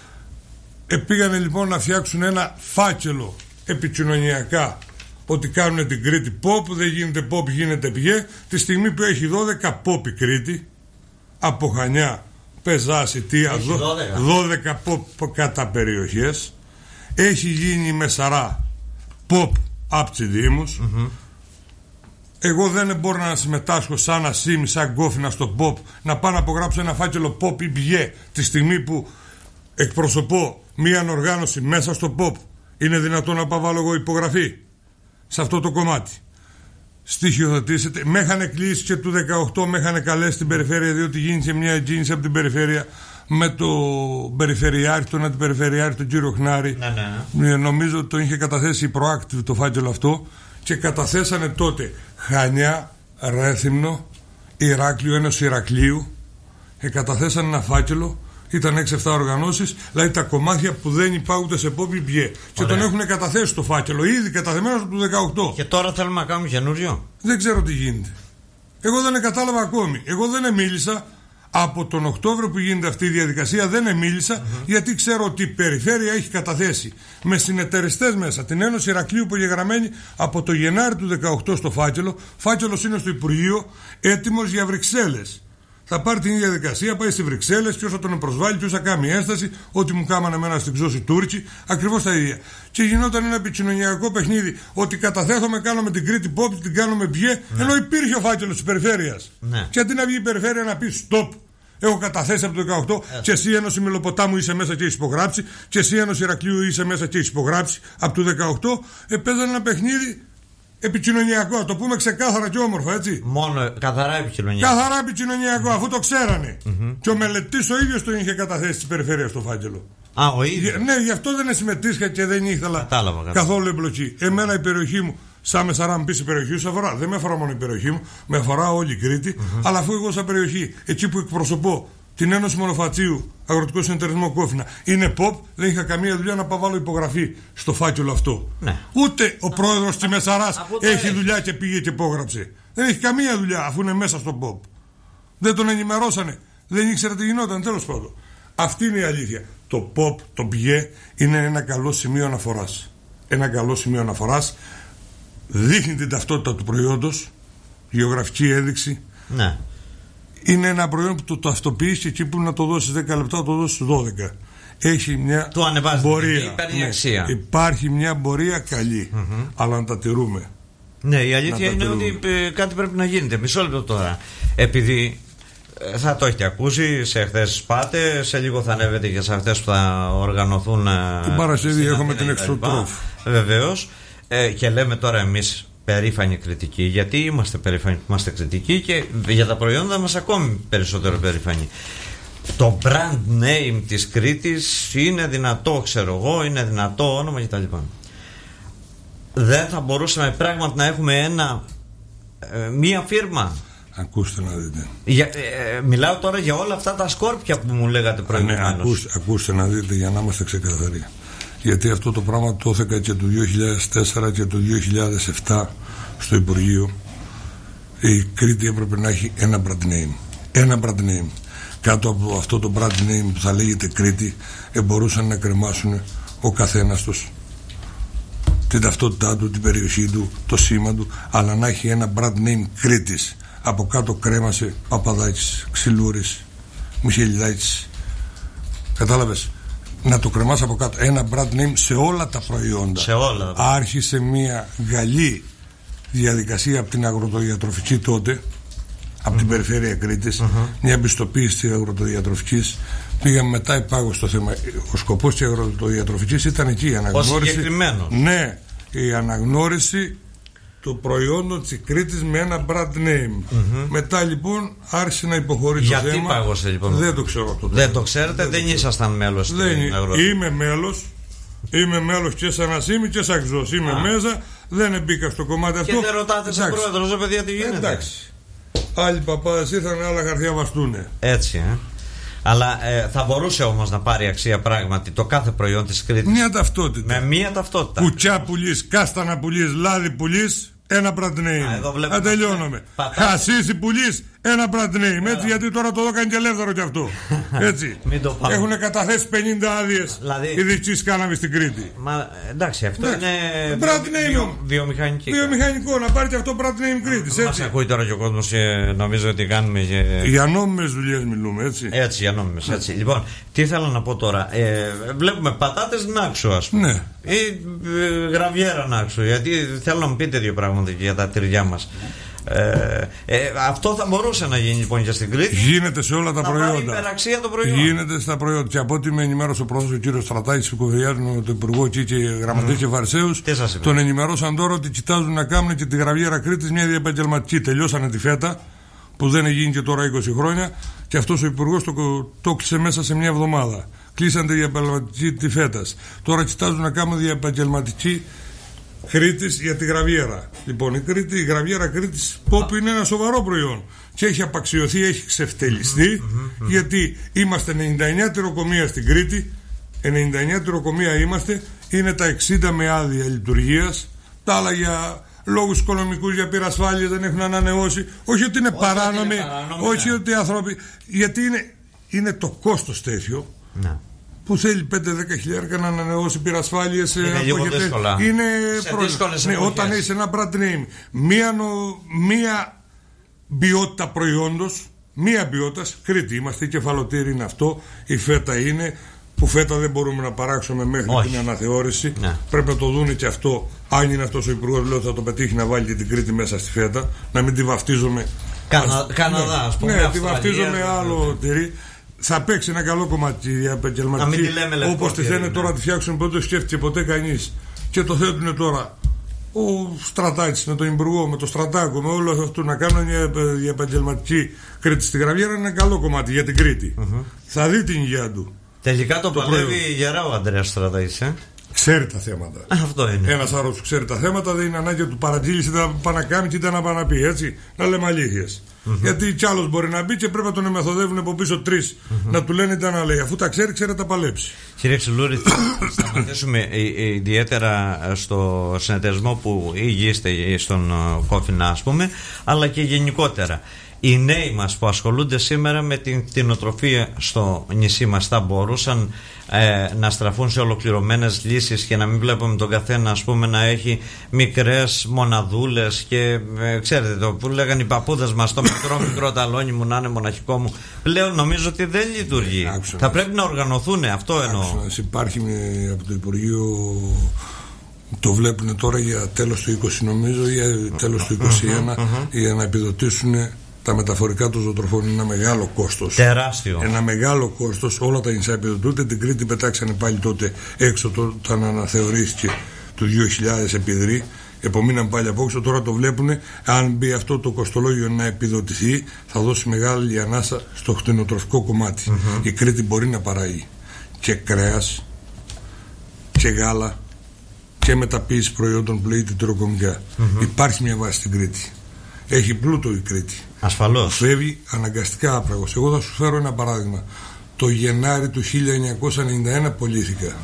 Πήγανε λοιπόν να φτιάξουν ένα φάκελο επικοινωνιακά, ότι κάνουν την Κρήτη POP, δεν γίνεται POP, γίνεται ΠΓΕ. Τη στιγμή που έχει 12 POP η Κρήτη, από Χανιά, Πεζά, Σιτία, 12 POP κατά περιοχές. Έχει γίνει Μεσαρά POP από τις Δήμους. Εγώ δεν μπορώ να συμμετάσχω σαν Ασίμι, σαν Κόφινα στο POP, να πάω να απογράψω ένα φάκελο POP ή ΠΓΕ τη στιγμή που εκπροσωπώ μία οργάνωση μέσα στο POP. Είναι δυνατόν να πάω εγώ υπογραφή σε αυτό το κομμάτι? Στοιχειοθετήσετε. Με είχαν κλείσει και του 18, με είχαν καλέσει στην περιφέρεια, διότι γίνησε μια εγγύηση από την περιφέρεια με το περιφερειάρχη, τον αντιπεριφερειάρχη, τον κύριο Χνάρη. Νομίζω ότι το είχε καταθέσει η Proactive το φάκελο αυτό, και καταθέσανε τότε Χανιά, Ρέθυμνο, Ηράκλειο, Ένωση Ηρακλείου, και καταθέσανε ένα φάκελο. Ήταν 6-7 οργανώσεις, δηλαδή τα κομμάτια που δεν υπάρχουν σε POP ή ΠΓΕ. Και τον έχουν καταθέσει το φάκελο, ήδη καταθεμένο από το 18. Και τώρα θέλουμε να κάνουμε καινούριο. Δεν ξέρω τι γίνεται. Εγώ δεν κατάλαβα ακόμη. Εγώ δεν μίλησα, Από τον Οκτώβριο που γίνεται αυτή η διαδικασία δεν μίλησα, γιατί ξέρω ότι η περιφέρεια έχει καταθέσει με συνεταιριστές μέσα την Ένωση Ηρακλείου που γεγραμμένη από το Γενάρη του 2018 στο φάκελο. Φάκελος είναι στο Υπουργείο, έτοιμος για Βρυξέλλες. Θα πάρει την ίδια διαδικασία, πάει στις Βρυξέλλες, ποιος θα τον προσβάλλει, ποιος θα κάνει ένσταση, ό,τι μου κάμανε εμένα στην Ξώση Τούρκοι, ακριβώς τα ίδια. Και γινόταν ένα επικοινωνιακό παιχνίδι, ότι καταθέτουμε, κάνουμε την Κρήτη Pop, την κάνουμε Μπιέ, ενώ υπήρχε ο φάκελος της περιφέρειας. Ναι. Και αντί να βγει η περιφέρεια να πει stop. Έχω καταθέσει από το 18 και εσύ Ένωση Μελοποτάμου είσαι μέσα και έχει υπογράψει, και εσύ Ένωση Ηρακλείου είσαι μέσα και έχει υπογράψει. Από το 18 παίζανε ένα παιχνίδι επικοινωνιακό, το πούμε ξεκάθαρα και όμορφα, έτσι. Μόνο καθαρά επικοινωνιακό. Καθαρά επικοινωνιακό, αφού το ξέρανε. Και ο μελετής ο ίδιος τον είχε καταθέσει στην περιφέρεια στο φάκελο. Α, ο ίδιος. Ναι, γι' αυτό δεν συμμετείχα και δεν ήθελα καθόλου εμπλοκή. Εμένα η περιοχή μου, σαν Μεσαρά, μου πει η περιοχή σου αφορά. Δεν με αφορά μόνο η περιοχή μου, με αφορά όλη η Κρήτη. Αλλά αφού εγώ σαν περιοχή, εκεί που εκπροσωπώ την Ένωση Μονοφατσίου, Αγροτικό Συνεταιρισμό Κόφινα, είναι pop, δεν είχα καμία δουλειά να βάλω υπογραφή στο φάκελο αυτό. Ναι. Ούτε ο πρόεδρος της Μεσαράς έχει δουλειά και πήγε και υπόγραψε. Δεν έχει καμία δουλειά αφού είναι μέσα στο pop. Δεν τον ενημερώσανε. Δεν ήξερε τι γινόταν, τέλος πάντων. Αυτή είναι η αλήθεια. Το pop, το μπιέ, είναι ένα καλό σημείο αναφοράς. Ένα καλό σημείο αναφοράς. Δείχνει την ταυτότητα του προϊόντος, γεωγραφική ένδειξη. Ναι. Είναι ένα προϊόν που το ταυτοποιείς και εκεί που να το δώσεις 10 λεπτά, το δώσεις 12. Έχει μια πορεία. Ναι. Υπάρχει μια πορεία καλή, αλλά να τα τηρούμε. Ναι, η αλήθεια είναι ότι κάτι πρέπει να γίνεται. Μισό λεπτό τώρα. Επειδή θα το έχετε ακούσει, σε χθες πάτε, σε λίγο θα ανέβετε και σε αυτές που θα οργανωθούν. Την Παρασκευή έχουμε την Εξωτρόφ. Βεβαίως. Και λέμε τώρα εμείς περήφανοι κριτικοί, γιατί είμαστε περήφανοι που είμαστε κριτικοί, και για τα προϊόντα μας ακόμη περισσότερο περήφανοι. Το brand name της Κρήτης είναι δυνατό, ξέρω εγώ, είναι δυνατό όνομα κτλ. Δεν θα μπορούσαμε πράγματι να έχουμε μία φίρμα? Ακούστε να δείτε. Μιλάω τώρα για όλα αυτά τα σκόρπια που μου λέγατε προηγουμένως. Ναι, ακούστε να δείτε, για να είμαστε ξεκαθαροί. Γιατί αυτό το πράγμα το έθεκα και το 2004 και το 2007 στο Υπουργείο. Η Κρήτη έπρεπε να έχει ένα brand name. Ένα brand name. Κάτω από αυτό το brand name που θα λέγεται Κρήτη, μπορούσαν να κρεμάσουν ο καθένας τους την ταυτότητά του, την περιοχή του, το σήμα του, αλλά να έχει ένα brand name Κρήτης. Από κάτω κρέμασε Παπαδάκης, Ξυλούρης, Μιχελιδάκης. Κατάλαβες? Να το κρεμάς από κάτω. Ένα brand name σε όλα τα προϊόντα. Σε όλα. Άρχισε μια γαλλή διαδικασία από την αγροτοδιατροφική τότε, από την περιφέρεια Κρήτης, μια πιστοποίηση της αγροτοδιατροφικής. Πήγαμε μετά υπάγω στο θέμα. Ο σκοπός της αγροτοδιατροφικής ήταν εκεί η αναγνώριση. Συγκεκριμένο. Ναι, η αναγνώριση του προϊόντων της Κρήτης με ένα brand name. Μετά λοιπόν άρχισε να υποχωρεί το θέμα. Γιατί πάγωσε λοιπόν? Δεν το ξέρω αυτό. Δεν το ξέρετε, δεν ήσασταν μέλος? Είμαι μέλος και σαν Ασήμι και σαν Ξός. Είμαι μέσα, δεν μπήκα στο κομμάτι αυτό. Και δεν ρωτάτε σαν πρόεδρος, παιδιά, τι γίνεται? Εντάξει. Άλλοι παπάδες ήρθαν, άλλα χαρτιά βαστούνε. Έτσι, Αλλά θα μπορούσε όμως να πάρει αξία πράγματι το κάθε προϊόν της Κρήτης. Μια ταυτότητα. Με μία ταυτότητα. Κουτσιά πουλής, κάστανα πουλής, λάδι πουλής, ένα brand name. Τελειώνουμε. Χασίσι πουλής, ένα brand name. Έτσι, γιατί τώρα το έκανε και ελεύθερο κι αυτό. Έτσι. Έχουν καταθέσει 50 άδειες ειδικής κάναβης στην Κρήτη. Μα εντάξει, αυτό είναι brand name. Βιομηχανικό, να πάρει και αυτό brand name Κρήτης. Μας ακούει τώρα και ο κόσμος και νομίζω ότι κάνουμε. Για νόμιμες δουλειές μιλούμε, έτσι. Έτσι, για νόμιμες. Έτσι. Λοιπόν, τι θέλω να πω τώρα. Βλέπουμε πατάτες Νάξου, ας πούμε. Ναι. Ή γραβιέρα Νάξου. Γιατί θέλω να μου πείτε δύο πράγματα για τα τυριά μας. Αυτό θα μπορούσε να γίνει λοιπόν και στην Κρήτη. Γίνεται σε όλα τα προϊόντα. Υπεραξία των προϊόντων. Γίνεται στα προϊόντα. Και από ό,τι με ενημέρωσε ο πρόεδρος, ο κύριος Στρατάκης, που κουβεντιάζουν τον Υπουργό και Γραμματείς και Φαρισαίους, τον ενημερώσαν τώρα ότι κοιτάζουν να κάνουν και τη γραβιέρα Κρήτης μια διεπαγγελματική. Τελειώσανε τη φέτα, που δεν έγινε και τώρα 20 χρόνια, και αυτός ο Υπουργός το κλείσε μέσα σε μια εβδομάδα. Κλείσαν τη διεπαγγελματική τη φέτα. Τώρα κοιτάζουν να κάνουν διεπαγγελματική Κρήτης για τη γραβιέρα. Λοιπόν, η γραβιέρα Κρήτης Pop είναι ένα σοβαρό προϊόν και έχει απαξιωθεί, έχει ξεφτελιστεί, γιατί είμαστε 99 τυροκομεία στην Κρήτη. 99 τυροκομεία είμαστε, είναι τα 60 με άδεια λειτουργίας, τα άλλα για λόγους οικονομικούς για πυρασφάλειες δεν έχουν ανανεώσει. Όχι ότι είναι παράνομοι, όχι ότι οι άνθρωποι. Γιατί είναι το κόστος τέτοιο. Ναι. Που θέλει 5-10 χιλιάρικα να ανανεώσει πυρασφάλειες. Είναι λίγο δύσκολα. Είναι όταν έχεις ένα brand name, μία ποιότητα προϊόντος, μία ποιότητα. Κρήτη είμαστε, η κεφαλοτήρη είναι αυτό, η φέτα είναι. Που φέτα δεν μπορούμε να παράξουμε μέχρι την αναθεώρηση. Ναι. Πρέπει να το δούνε και αυτό. Αν είναι αυτός ο υπουργός, λέω, θα το πετύχει να βάλει και την Κρήτη μέσα στη φέτα. Να μην τη βαφτίζουμε. Καναδά, ας πούμε. Ναι, τη βαφτίζουμε άλλο τυρί. Θα παίξει ένα καλό κομμάτι η επαγγελματική. Όπως τη θέλουν τώρα να τη φτιάξουν, ποτέ σκέφτηκε ποτέ κανείς. Και το θέτουν τώρα ο Στρατάκης με τον Υπουργό, με τον Στρατάκο, με όλο αυτό να κάνουν η επαγγελματική Κρήτη στη Γραβιέρα. Είναι ένα καλό κομμάτι για την Κρήτη. Θα δει την υγεία του. Τελικά το παλεύει γερά ο Ανδρέας Στρατάκης. Ξέρει τα θέματα. Αυτό είναι. Ένας άρρωστος που ξέρει τα θέματα δεν είναι ανάγκη του παρατήρηση είτε να πάει να κάνει είτε να πάει να πει. Έτσι, να λέμε αλήθειες. Γιατί κι άλλος μπορεί να μπει και πρέπει να τον μεθοδεύουν από πίσω τρεις να του λένε τι να λέει. Αφού τα ξέρει, ξέρει να τα παλέψει. Κύριε Ξυλούρη, θα σταματήσουμε ιδιαίτερα στο συνεταιρισμό που υγείστε στον Κόφινα, ας πούμε, αλλά και γενικότερα. Οι νέοι μας που ασχολούνται σήμερα με την κτηνοτροφία στο νησί μας θα μπορούσαν να στραφούν σε ολοκληρωμένες λύσεις και να μην βλέπουμε τον καθένα, ας πούμε, να έχει μοναδούλες και ξέρετε το που λέγανε οι παππούδες μας, το μικρό ταλόνι μου να είναι μοναχικό μου. Πλέον νομίζω ότι δεν λειτουργεί. Θα πρέπει να οργανωθούν, αυτό εννοώ. Υπάρχει από το Υπουργείο, το βλέπουν τώρα για τέλος του 20 νομίζω ή τέλος του 21 για να επιδοτήσουν τα μεταφορικά των ζωοτροφών. Είναι ένα μεγάλο κόστος. Τεράστιο. Ένα μεγάλο κόστος. Όλα τα νησιά επιδοτούνται. Την Κρήτη πετάξανε πάλι τότε έξω όταν αναθεωρήθηκε το 2000 επιδρή. Επομείναν πάλι από έξω. Τώρα το βλέπουν. Αν μπει αυτό το κοστολόγιο να επιδοτηθεί, θα δώσει μεγάλη ανάσα στο κτηνοτροφικό κομμάτι. Η Κρήτη μπορεί να παράγει και κρέας και γάλα και μεταποίηση προϊόντων που λέγεται τυροκομικά. Υπάρχει μια βάση στην Κρήτη. Έχει πλούτο η Κρήτη. Ασφαλώς. Φεύγει αναγκαστικά άπραγος. Εγώ θα σου φέρω ένα παράδειγμα. Το Γενάρη του 1991 πωλήθηκα.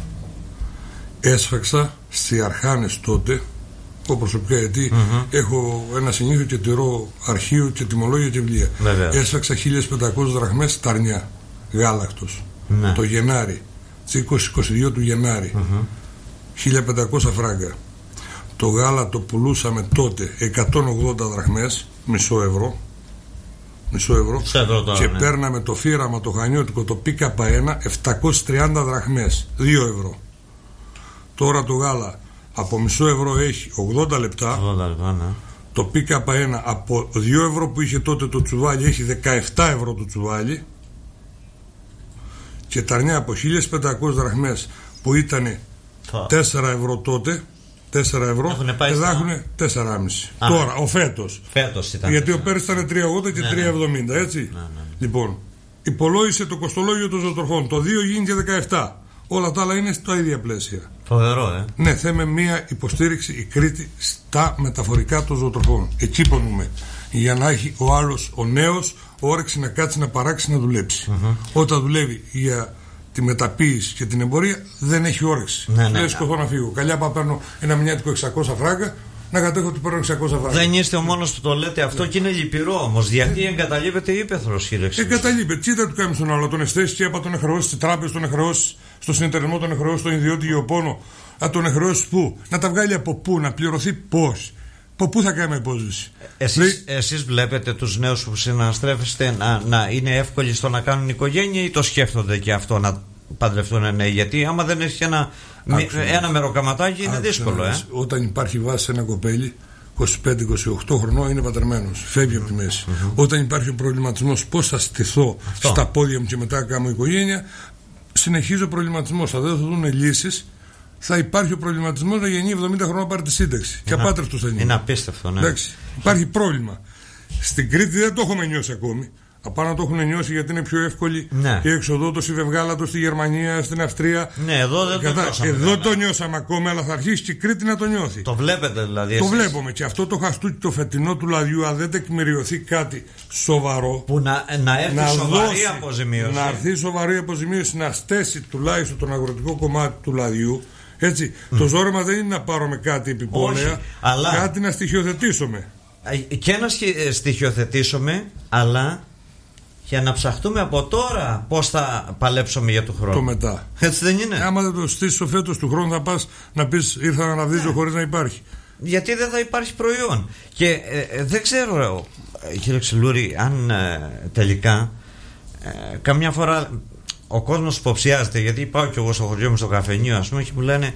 Έσφαξα στις Αρχάνες τότε, εγώ προσωπικά, γιατί έχω ένα συνήθειο και τηρώ αρχείο και τιμολόγια και βιβλία. Έσφαξα 1500 δραχμές ταρνιά γάλακτος. Το Γενάρη, στις 20-22 του Γενάρη. 1500 φράγκα. Το γάλα το πουλούσαμε τότε 180 δραχμές, μισό ευρώ και παίρναμε το φύραμα το χανιώτικο, το ΠΚ1 730 δραχμές, 2 ευρώ. Τώρα το γάλα από μισό ευρώ έχει 80 λεπτά, το ΠΚ1 από 2 ευρώ που είχε τότε το τσουβάλι έχει 17 ευρώ το τσουβάλι, και ταρνιά από 1500 δραχμές που ήταν 4 ευρώ τότε, 4 ευρώ, εδώ έχουν 4,5. Τώρα, ο φέτος ήταν. Γιατί ο πέρυσι ήταν 3,80 και 3,70, έτσι. Λοιπόν, υπολόγισε το κοστολόγιο των ζωοτροφών. Το 2 γίνει και 17. Όλα τα άλλα είναι στα ίδια πλαίσια. Φοβερό, Ναι, θέμε μία υποστήριξη η Κρήτη στα μεταφορικά των ζωοτροφών. Εκεί πονούμε. Για να έχει ο άλλος, ο νέος, όρεξη να κάτσει να παράξει, να δουλέψει. Όταν δουλεύει για τη μεταποίηση και την εμπορία δεν έχει όρεξη. Λέει σκοτώ να φύγω. Καλιά παίρνω ένα μηνιάτικο 600 φράγκα, να κατέχω ότι παίρνω 600 φράγκα. Δεν είστε ο μόνος που το λέτε αυτό και είναι λυπηρό όμως. Γιατί εγκαταλείπεται η ύπαιθρος, κύριε Ξυλούρη. Εγκαταλείπεται. Τι δεν του κάνει στον άλλο. Τον εστέσει και τον εχρεώσει στη τράπεζα, τον εχρεώσει στο συνεταιρισμό, τον εχρεώσει στον ιδιώτη γεωπόνο. Να τον εχρεώσει πού, να τα βγάλει από πού, να πληρωθεί πώς. Από πού θα κάνουμε υπόσβεση. Εσείς βλέπετε τους νέους που συναστρέφεστε να είναι εύκολοι στο να κάνουν οικογένεια ή το σκέφτονται και αυτό να παντρευτούν νέοι? Γιατί άμα δεν έχει ένα μεροκαματάκι είναι δύσκολο. Όταν υπάρχει βάση σε ένα κοπέλι 25-28 χρονών είναι πατερμένος, φεύγει από τη μέση. Όταν υπάρχει ο προβληματισμός πώς θα στηθώ στα πόδια μου και μετά κάνω οικογένεια, συνεχίζει ο προβληματισμός. Θα δεν θα δουν λύσεις. Θα υπάρχει ο προβληματισμός να γεννεί 70 χρόνια να πάρει τη σύνταξη. Και απάτρευτος θα γίνει. Είναι απίστευτο, ναι. Εντάξει, υπάρχει πρόβλημα. Στην Κρήτη δεν το έχουμε νιώσει ακόμη. Απάνω το έχουν νιώσει γιατί είναι πιο εύκολη η εξοδότηση βευγάλατος στη Γερμανία, στην Αυστρία. Ναι, εδώ δεν το νιώσαμε. Εδώ το νιώσαμε ακόμα, αλλά θα αρχίσει και η Κρήτη να το νιώθει. Το βλέπετε δηλαδή? Το βλέπουμε. Και αυτό το χαστούκι το φετινό του λαδιού, αν δεν τεκμηριωθεί κάτι σοβαρό, που να έρθει σοβαρή αποζημίωση. Να έρθει σοβαρή αποζημίωση, να στέσει τουλάχιστον τον αγροτικό κομμάτι του λαδιού. Έτσι. Το ζόρι μας δεν είναι να πάρουμε κάτι επιπόλαια, αλλά κάτι να στοιχειοθετήσουμε. Και να στοιχειοθετήσουμε, αλλά για να ψαχτούμε από τώρα πώς θα παλέψουμε για του χρόνου. Το μετά. Έτσι δεν είναι? Άμα δεν το στήσεις το φέτος του χρόνου, θα πας να πεις ήρθα να αναβδίζω χωρίς να υπάρχει. Γιατί δεν θα υπάρχει προϊόν. Και δεν ξέρω, κύριε Ξυλούρη, αν τελικά καμιά φορά ο κόσμος υποψιάζεται, γιατί πάω κι εγώ στο χωριό μου στο καφενείο, ας πούμε, και μου λένε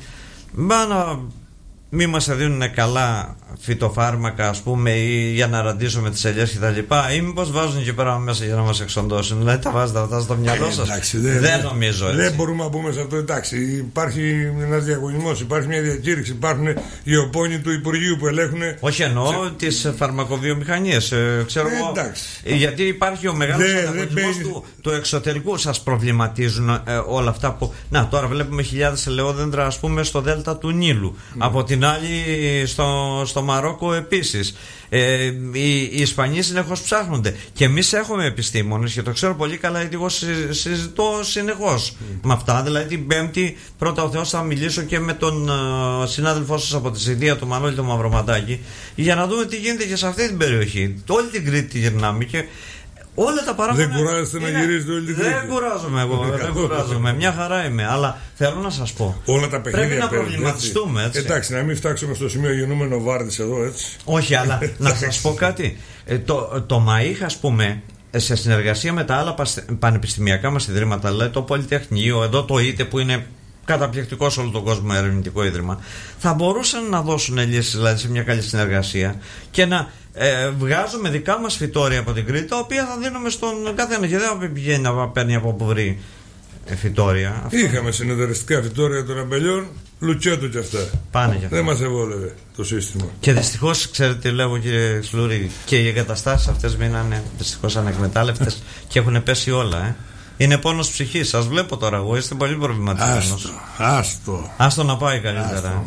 μη μας δίνουν καλά φυτοφάρμακα, ας πούμε, ή για να ραντίσουμε τις ελιές και τα λοιπά, ή μήπως βάζουν και πέρα μέσα για να μας εξοντώσουν. Δηλαδή τα βάζετε αυτά στο μυαλό σας? Εντάξει, δεν νομίζω έτσι. Δεν μπορούμε να πούμε σε αυτό. Εντάξει, υπάρχει ένας διαγωνισμός, υπάρχει μια διακήρυξη, υπάρχουν οι οπόνοι του Υπουργείου που ελέγχουν. Όχι, εννοώ τις φαρμακοβιομηχανίες. Ξέρω εγώ. Γιατί υπάρχει ο μεγάλος ανταγωνισμός του εξωτερικού. Σας προβληματίζουν όλα αυτά που. Να, τώρα βλέπουμε χιλιάδες ελαιόδεντρα, ας πούμε, στο δέλτα του Νείλου. Από την άλλη στο Μαρόκο επίσης. Οι Ισπανοί συνεχώς ψάχνονται. Και εμείς έχουμε επιστήμονες και το ξέρω πολύ καλά, γιατί εγώ συζητώ συνεχώς με αυτά. Δηλαδή την Πέμπτη, πρώτα ο Θεός, θα μιλήσω και με τον συνάδελφό σας από τη Σιδία, τον Μανώλη τον Μαυροματάκη, για να δούμε τι γίνεται και σε αυτή την περιοχή. Όλη την Κρήτη τη γυρνάμε και όλα τα παράπονα. Δεν κουράζεστε να γυρίζετε όλη την Κρήτη? Δεν κουράζομαι εγώ, δεν κουράζομαι. Μια χαρά είμαι. Αλλά θέλω να σας πω, όλα τα παιχνίδια πρέπει να προβληματιστούμε, έτσι. Εντάξει, να μην φτάξουμε στο σημείο γεννούμενο Βάρδης εδώ, έτσι. Όχι, αλλά να σας πω κάτι. Το ΜΑΙΧ, ας πούμε, σε συνεργασία με τα άλλα πανεπιστημιακά μας ιδρύματα, δηλαδή το Πολυτεχνείο, εδώ το ΙΤΕ που είναι καταπληκτικό σε όλο τον κόσμο ερευνητικό ίδρυμα, θα μπορούσαν να δώσουν λύσεις, δηλαδή, σε μια καλή συνεργασία και να βγάζουμε δικά μας φυτόρια από την Κρήτη, τα οποία θα δίνουμε στον καθένα και δεν πηγαίνει να παίρνει από που βρει φυτόρια. Είχαμε συνεταιριστικά φυτόρια των αμπελιών, λουτσέτο κι αυτά. Πάνε κι αυτά. Δεν μας εβόλευε το σύστημα. Και δυστυχώς, ξέρετε τι λέω, κύριε Ξυλούρη, και οι εγκαταστάσεις αυτές μείνανε δυστυχώς ανεκμετάλλευτες και έχουν πέσει όλα. Είναι πόνος ψυχής. Σας βλέπω τώρα εγώ, είστε πολύ προβληματισμένος. Άστο να πάει καλύτερα.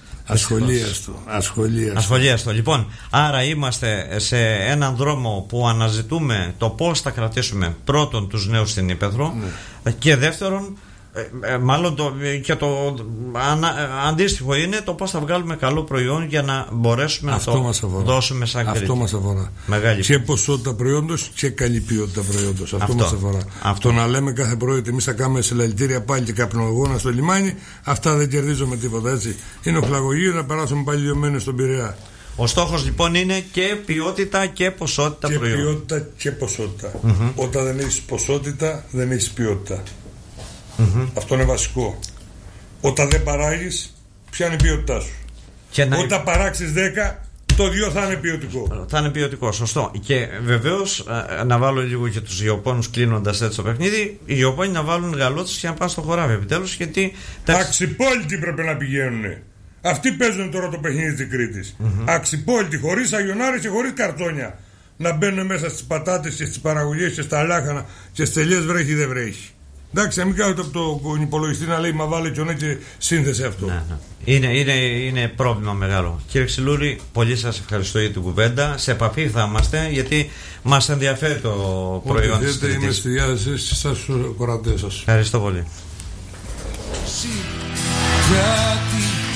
Ασχολίαστο. Λοιπόν, άρα είμαστε σε έναν δρόμο που αναζητούμε το πώς θα κρατήσουμε πρώτον τους νέους στην Ύπαιθρο, και δεύτερον, μάλλον το αντίστοιχο είναι το πώς θα βγάλουμε καλό προϊόν για να μπορέσουμε αυτό να το δώσουμε σαν Κρήτη. Αυτό μας αφορά. Μεγάλη και ποσότητα προϊόντος και καλή ποιότητα προϊόντος. Αυτό μας αφορά. Το να λέμε κάθε πρωί ότι εμείς θα κάνουμε συλλαλητήρια πάλι και καπνογόνα στο λιμάνι, αυτά δεν κερδίζουμε τίποτα, έτσι. Είναι οχλαγωγείο να περάσουμε πάλι λιωμένοι στον Πειραιά. Ο στόχος λοιπόν είναι και ποιότητα και ποσότητα προϊόντων. Και ποιότητα και ποσότητα. Όταν δεν έχεις ποσότητα, δεν έχεις ποιότητα. Αυτό είναι βασικό. Όταν δεν παράγεις, ποια είναι η ποιότητά σου? Όταν παράξεις 10, το 2 θα είναι ποιοτικό. Θα είναι ποιοτικό, σωστό. Και βεβαίως να βάλω λίγο και τους γεωπόνους, κλείνοντας έτσι το παιχνίδι. Οι γεωπόνοι να βάλουν γαλότσες και να πάνε στο χωράφι επιτέλους. Γιατί αξιπόλυτοι πρέπει να πηγαίνουν. Αυτοί παίζουν τώρα το παιχνίδι της Κρήτης. Αξιπόλυτοι, χωρίς αγιονάρες και χωρίς καρτόνια. Να μπαίνουν μέσα στις πατάτες και στις παραγωγές και στα λάχανα και στις τελειές, βρέχει δεν βρέχει. Εντάξει, να μην κάνετε από τον υπολογιστή να λέει μα βάλε και και σύνθεση αυτό. Είναι πρόβλημα μεγάλο. Κύριε Ξυλούρη, πολύ σας ευχαριστώ για την κουβέντα. Σε επαφή θα είμαστε, γιατί μας ενδιαφέρει το προϊόν της Κρήτης. Είμαι στη διάθεσή σας, στους κορατές σας. Ευχαριστώ πολύ.